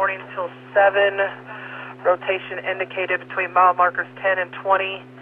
morning till 7. Rotation indicated between mile markers 10 and 20.